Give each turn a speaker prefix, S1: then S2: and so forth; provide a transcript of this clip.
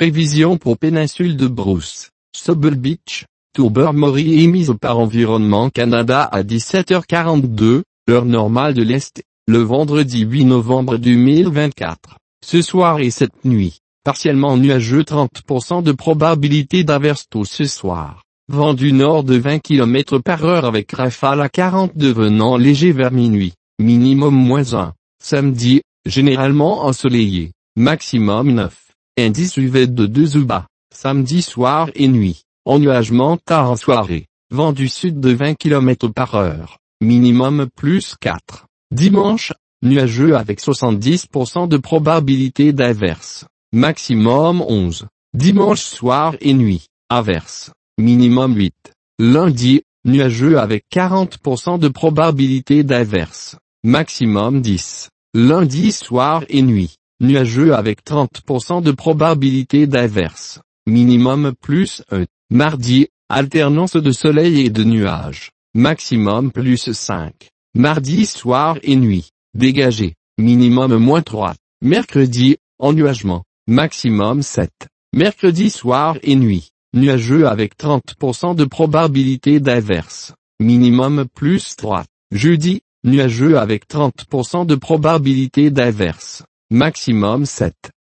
S1: Prévision pour péninsule de Bruce, Pebble Beach, Tobermory émise par Environnement Canada à 17h42, heure normale de l'Est, le vendredi 8 novembre 2024. Ce soir et cette nuit, partiellement nuageux 30% de probabilité d'averse tôt ce soir. Vent du nord de 20 km par heure avec rafale à 40 devenant léger vers minuit, minimum -1. Samedi, généralement ensoleillé, maximum 9. Indice UV de 2 ou bas. Samedi soir et nuit, ennuagement tard en soirée, vent du sud de 20 km par heure, minimum +4. Dimanche, nuageux avec 70% de probabilité d'averse, maximum 11. Dimanche soir et nuit, averse, minimum 8. Lundi, nuageux avec 40% de probabilité d'averse, maximum 10. Lundi soir et nuit, nuageux avec 30% de probabilité d'averse, minimum +1. Mardi, alternance de soleil et de nuages, maximum +5. Mardi soir et nuit, dégagé, minimum -3. Mercredi, ennuagement, maximum 7. Mercredi soir et nuit, nuageux avec 30% de probabilité d'averse, minimum +3. Jeudi, nuageux avec 30% de probabilité d'averse, maximum 7.